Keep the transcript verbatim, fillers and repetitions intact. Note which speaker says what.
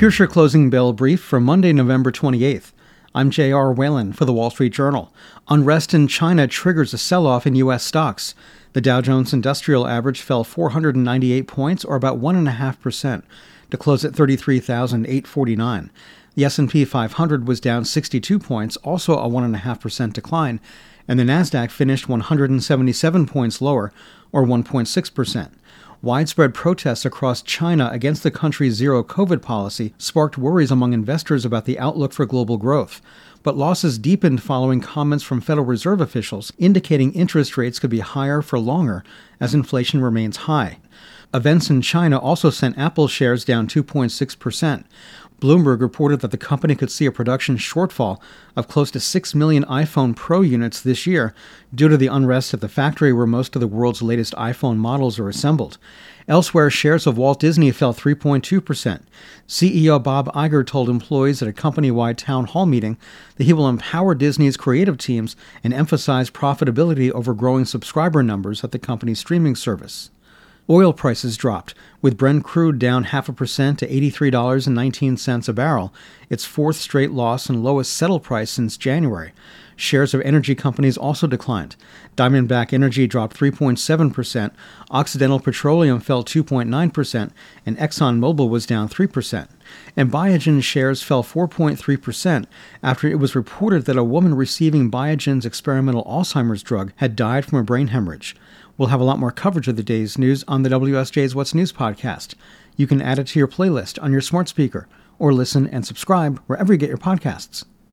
Speaker 1: Here's your closing bell brief for Monday, November twenty-eighth. I'm J R. Whalen for The Wall Street Journal. Unrest in China triggers a sell-off in U S stocks. The Dow Jones Industrial Average fell four hundred ninety-eight points, or about one point five percent, to close at thirty-three thousand eight hundred forty-nine. The S and P five hundred was down sixty-two points, also a one point five percent decline, and the Nasdaq finished one hundred seventy-seven points lower, or one point six percent. Widespread protests across China against the country's zero-COVID policy sparked worries among investors about the outlook for global growth. But losses deepened following comments from Federal Reserve officials indicating interest rates could be higher for longer as inflation remains high. Events in China also sent Apple shares down two point six percent. Bloomberg reported that the company could see a production shortfall of close to six million iPhone Pro units this year due to the unrest at the factory where most of the world's latest iPhone models are assembled. Elsewhere, shares of Walt Disney fell three point two percent. C E O Bob Iger told employees at a company-wide town hall meeting that he will empower Disney's creative teams and emphasize profitability over growing subscriber numbers at the company's streaming service. Oil prices dropped, with Brent crude down half a percent to eighty-three dollars and nineteen cents a barrel, its fourth straight loss and lowest settle price since January. Shares of energy companies also declined. Diamondback Energy dropped three point seven percent, Occidental Petroleum fell two point nine percent, and ExxonMobil was down three percent. And Biogen shares fell four point three percent after it was reported that a woman receiving Biogen's experimental Alzheimer's drug had died from a brain hemorrhage. We'll have a lot more coverage of the day's news on the W S J's What's News podcast. You can add it to your playlist on your smart speaker or listen and subscribe wherever you get your podcasts.